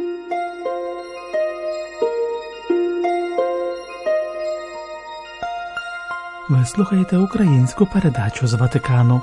Ви слухаєте українську передачу з Ватикану.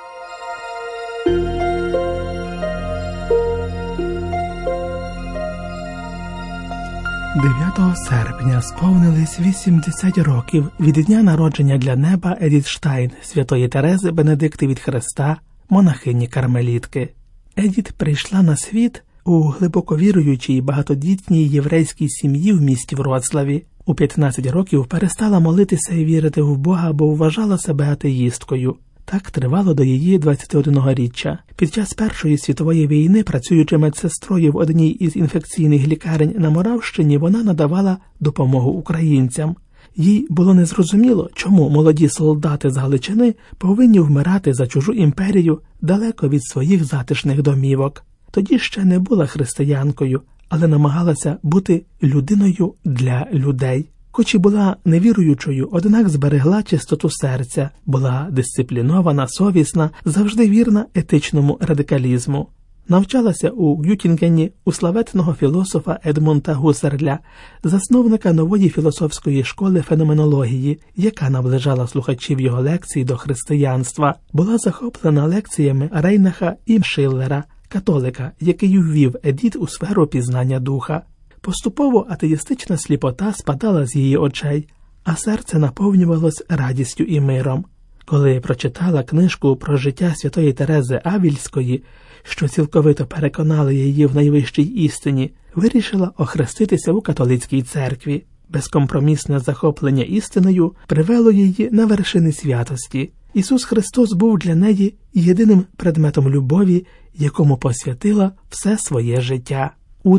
«9 серпня сповнились 80 років від дня народження для неба Едіт Штайн, святої Терези Бенедикти від Христа, монахині-кармелітки. Едіт прийшла на світ у глибоко віруючій багатодітній єврейській сім'ї в місті Вроцлаві. У 15 років перестала молитися і вірити в Бога, бо вважала себе атеїсткою. Так тривало до її 21-річчя. Під час Першої світової війни, працюючи медсестрою в одній із інфекційних лікарень на Моравщині, вона надавала допомогу українцям. Їй було незрозуміло, чому молоді солдати з Галичини повинні вмирати за чужу імперію далеко від своїх затишних домівок. Тоді ще не була християнкою, але намагалася бути людиною для людей. Хоч і була невіруючою, однак зберегла чистоту серця, була дисциплінована, совісна, завжди вірна етичному радикалізму. Навчалася у Гюттінгені у славетного філософа Едмунда Гусерля, засновника нової філософської школи феноменології, яка наближала слухачів його лекцій до християнства. Була захоплена лекціями Рейнаха і Шиллера, католика, який ввів Едіт у сферу пізнання духа. Поступово атеїстична сліпота спадала з її очей, а серце наповнювалось радістю і миром. Коли прочитала книжку про життя святої Терези Авільської, що цілковито переконали її в найвищій істині, вирішила охреститися у католицькій церкві. Безкомпромісне захоплення істиною привело її на вершини святості. Ісус Христос був для неї єдиним предметом любові, якому посвятила все своє життя. У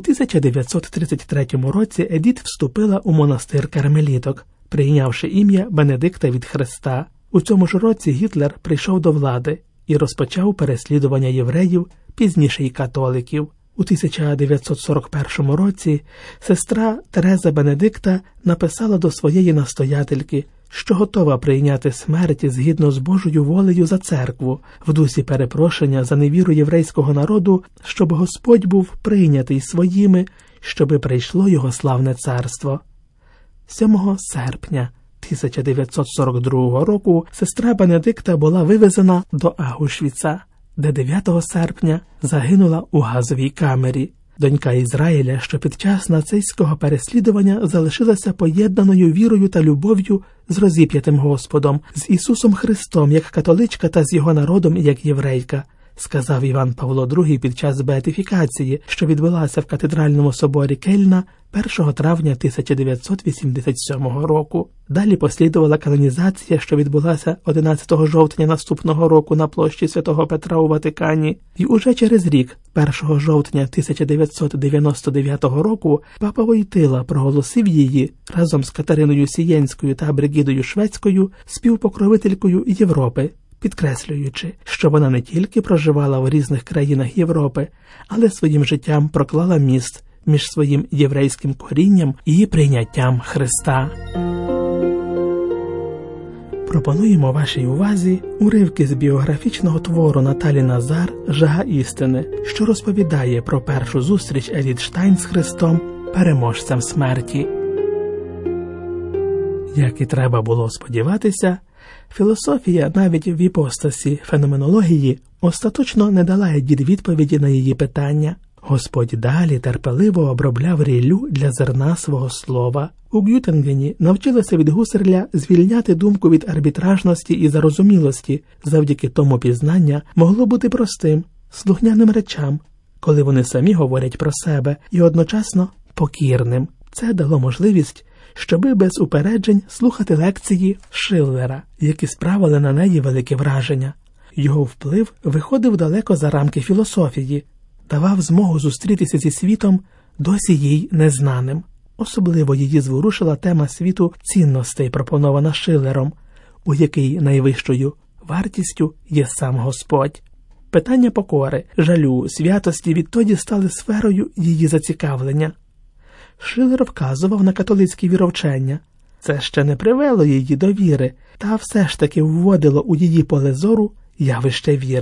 1933 році Едіт вступила у монастир кармеліток, прийнявши ім'я Бенедикта від Христа. У цьому ж році Гітлер прийшов до влади і розпочав переслідування євреїв, пізніше й католиків. У 1941 році сестра Тереза Бенедикта написала до своєї настоятельки, що готова прийняти смерть згідно з Божою волею за церкву, в дусі перепрошення за невіру єврейського народу, щоб Господь був прийнятий своїми, щоби прийшло його славне царство. 7 серпня 1942 року сестра Бенедикта була вивезена до Аушвіца, де 9 серпня загинула у газовій камері. Донька Ізраїля, що під час нацистського переслідування залишилася поєднаною вірою та любов'ю з розіп'ятим Господом, з Ісусом Христом як католичка та з його народом як єврейка, сказав Іван Павло II під час беатифікації, що відбулася в катедральному соборі Кельна 1 травня 1987 року. Далі послідувала канонізація, що відбулася 11 жовтня наступного року на площі Святого Петра у Ватикані. І уже через рік, 1 жовтня 1999 року, папа Войтила проголосив її разом з Катериною Сієнською та Бригідою Шведською співпокровителькою Європи, підкреслюючи, що вона не тільки проживала в різних країнах Європи, але своїм життям проклала міст між своїм єврейським корінням і прийняттям Христа. Пропонуємо вашій увазі уривки з біографічного твору Наталі Назар «Жага істини», що розповідає про першу зустріч Едіт Штайн з Христом, переможцем смерті. Як і треба було сподіватися, філософія навіть в іпостасі феноменології остаточно не дала Едіт відповіді на її питання. Господь далі терпеливо обробляв ріллю для зерна свого слова. У Гюттингені навчилася від Гусерля звільняти думку від арбітражності і зарозумілості, завдяки тому пізнання могло бути простим, слухняним речам, коли вони самі говорять про себе, і одночасно покірним. Це дало можливість, щоби без упереджень слухати лекції Шиллера, які справили на неї велике враження. Його вплив виходив далеко за рамки філософії, давав змогу зустрітися зі світом досі їй незнаним. Особливо її зворушила тема світу цінностей, пропонована Шиллером, у якій найвищою вартістю є сам Господь. Питання покори, жалю, святості відтоді стали сферою її зацікавлення. Шиллер вказував на католицькі віровчення. Це ще не привело її до віри, та все ж таки вводило у її поле зору явище віри.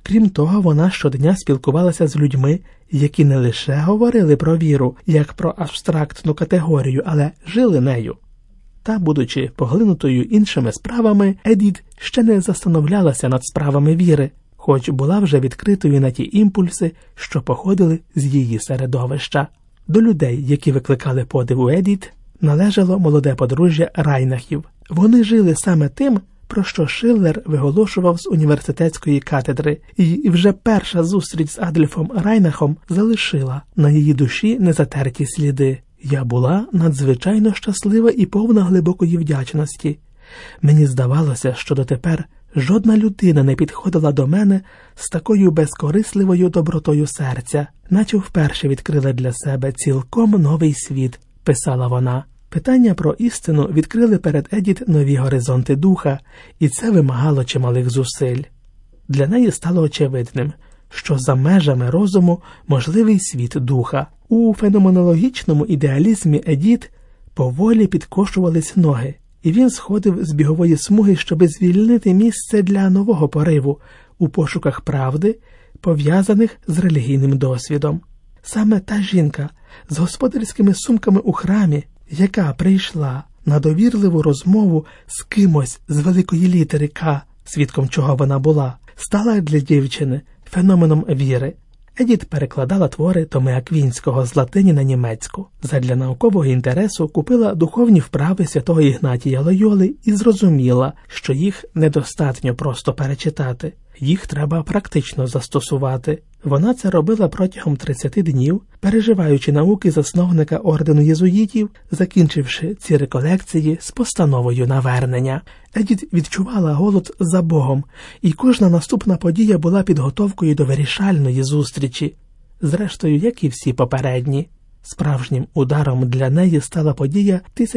Крім того, вона щодня спілкувалася з людьми, які не лише говорили про віру, як про абстрактну категорію, але жили нею. Та, будучи поглинутою іншими справами, Едіт ще не застановлялася над справами віри, хоч була вже відкритою на ті імпульси, що походили з її середовища. До людей, які викликали подив у Едіт, належало молоде подружжя Райнахів. Вони жили саме тим, про що Шиллер виголошував з університетської катедри, і вже перша зустріч з Адольфом Райнахом залишила на її душі незатерті сліди. Я була надзвичайно щаслива і повна глибокої вдячності. Мені здавалося, що дотепер жодна людина не підходила до мене з такою безкорисливою добротою серця, наче вперше відкрила для себе цілком новий світ, писала вона. Питання про істину відкрили перед Едіт нові горизонти духа, і це вимагало чималих зусиль. Для неї стало очевидним, що за межами розуму можливий світ духа. У феноменологічному ідеалізмі Едіт поволі підкошувались ноги, і він сходив з бігової смуги, щоби звільнити місце для нового пориву у пошуках правди, пов'язаних з релігійним досвідом. Саме та жінка з господарськими сумками у храмі, яка прийшла на довірливу розмову з кимось з великої літери «К», свідком чого вона була, стала для дівчини феноменом віри. Едіт перекладала твори Томи Аквінського з латині на німецьку. Задля наукового інтересу купила духовні вправи святого Ігнатія Лойоли і зрозуміла, що їх недостатньо просто перечитати. Їх треба практично застосувати. Вона це робила протягом 30 днів, переживаючи науки засновника ордену єзуїтів, закінчивши ці реколекції з постановою навернення. Едіт відчувала голод за Богом, і кожна наступна подія була підготовкою до вирішальної зустрічі. Зрештою, як і всі попередні. Справжнім ударом для неї стала подія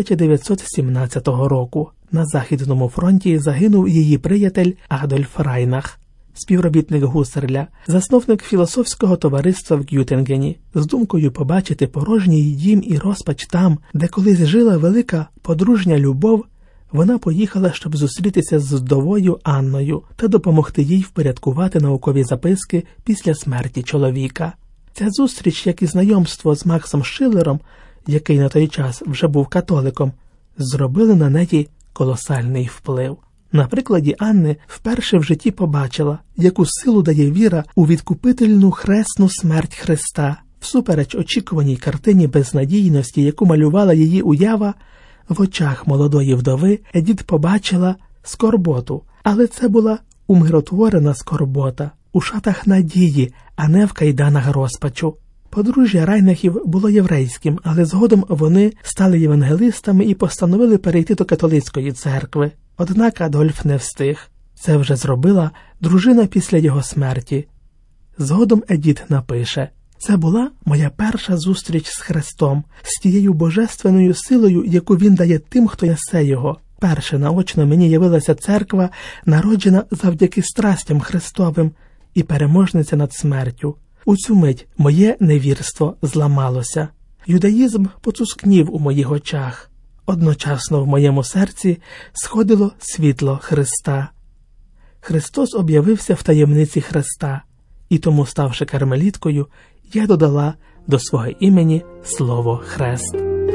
1917 року. На Західному фронті загинув її приятель Адольф Райнах, співробітник Гусерля, засновник філософського товариства в Гютингені. З думкою побачити порожній дім і розпач там, де колись жила велика подружня любов, вона поїхала, щоб зустрітися з вдовою Анною та допомогти їй впорядкувати наукові записки після смерті чоловіка. Ця зустріч, як і знайомство з Максом Шиллером, який на той час вже був католиком, зробили на неї колосальний вплив. На прикладі Анни вперше в житті побачила, яку силу дає віра у відкупительну хресну смерть Христа. Всупереч очікуваній картині безнадійності, яку малювала її уява, в очах молодої вдови Едіт побачила скорботу, але це була умиротворена скорбота, у шатах надії, а не в кайданах розпачу. Подружжя Райнахів було єврейським, але згодом вони стали євангелистами і постановили перейти до католицької церкви. Однак Адольф не встиг. Це вже зробила дружина після його смерті. Згодом Едіт напише: «Це була моя перша зустріч з Христом, з тією божественною силою, яку він дає тим, хто несе його. Перше наочно мені явилася церква, народжена завдяки страстям Христовим і переможниця над смертю. У цю мить моє невірство зламалося. Юдаїзм потускнів у моїх очах. Одночасно в моєму серці сходило світло Христа. Христос об'явився в таємниці Христа, і тому, ставши кармеліткою, я додала до свого імені слово «Хрест».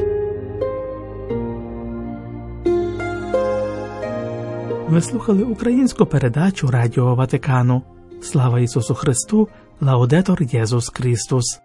Ви слухали українську передачу Радіо Ватикану. Слава Ісусу Христу! Лаудетор Єсус Христос!